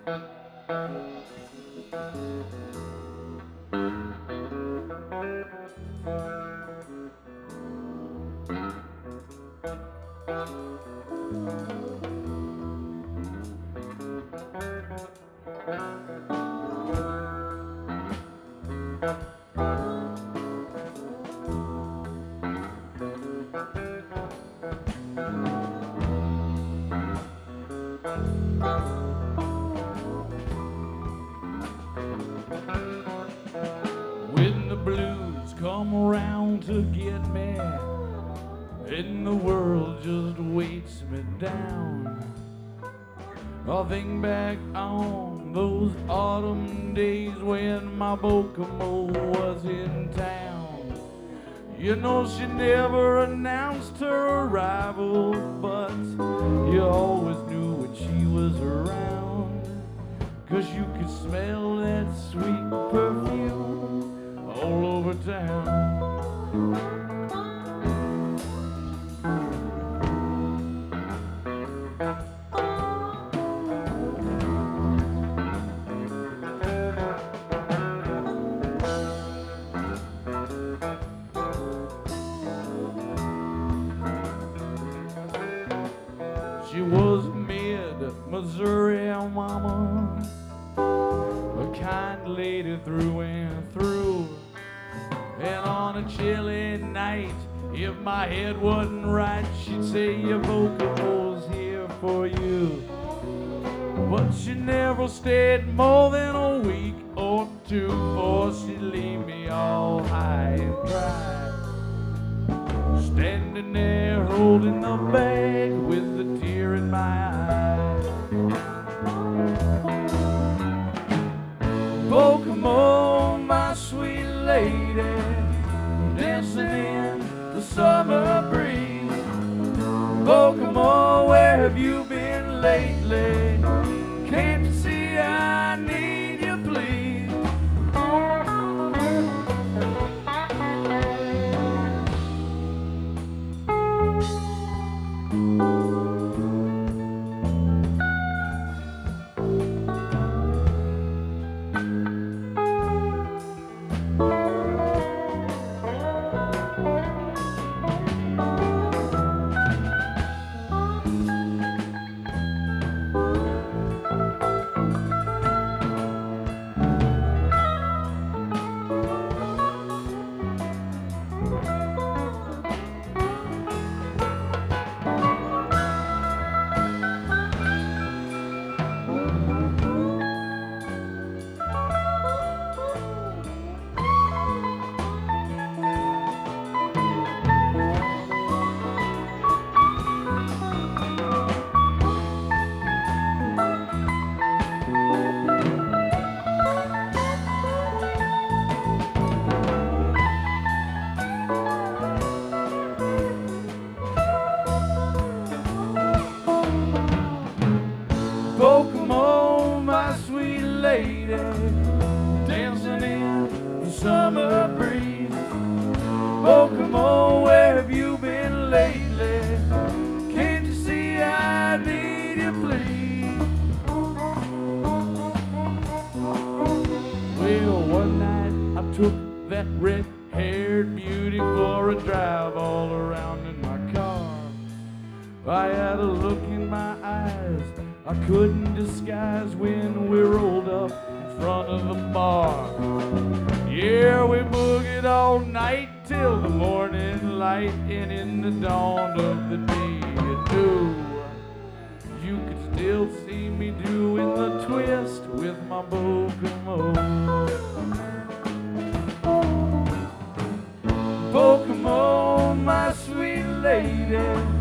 When the blues come around to get me, and the world just weights me down, I think back on those autumn days when my Bokomo was in town. You know she never announced her arrival, but you always knew when she was around, 'cause you could smell that sweet perfume all over town. She was mid-Missouri mama, a kind lady through and through. And on a chilly night, if my head wasn't right, she'd say your Bokomo's here for you. But she never stayed more than a week or two before she'd leave me all high and dry, standing there holding the bag with a tear in my eye. Bokomo, my sweet lady, dancing in the summer breeze. Bokomo, where have you been lately? Can't you see I need you, please? Bokomo, my sweet lady, dancing in the summer breeze. Bokomo, where have you been lately? Can't you see I need you, please? Well, one night I took that red-haired beauty for a drive all around in my car. I had a look in my eyes I couldn't disguise when we rolled up in front of the bar. Yeah, we boogied all night till the morning light, and in the dawn of the day too, you could still see me doing the twist with my Bokomo. Bokomo, my sweet lady,